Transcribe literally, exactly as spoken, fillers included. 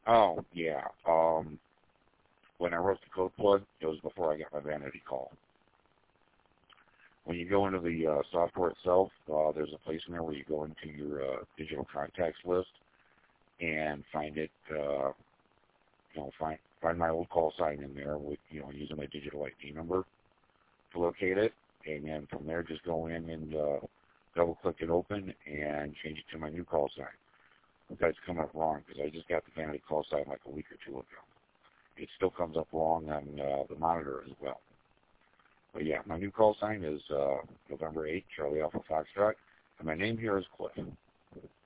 Oh, yeah. Um, when I wrote the code plug, it was before I got my vanity call. When you go into the uh, software itself, uh, there's a place in there where you go into your uh, digital contacts list and find it. Uh, you know, find find my old call sign in there with you know using my digital I D number to locate it, and then from there just go in and uh, double click it open and change it to my new call sign. Okay, it's coming up wrong because I just got the vanity call sign like a week or two ago. It still comes up wrong on uh, the monitor as well. But yeah, my new call sign is uh, November eighth, Charlie Alpha Foxtrot, and my name here is Cliff.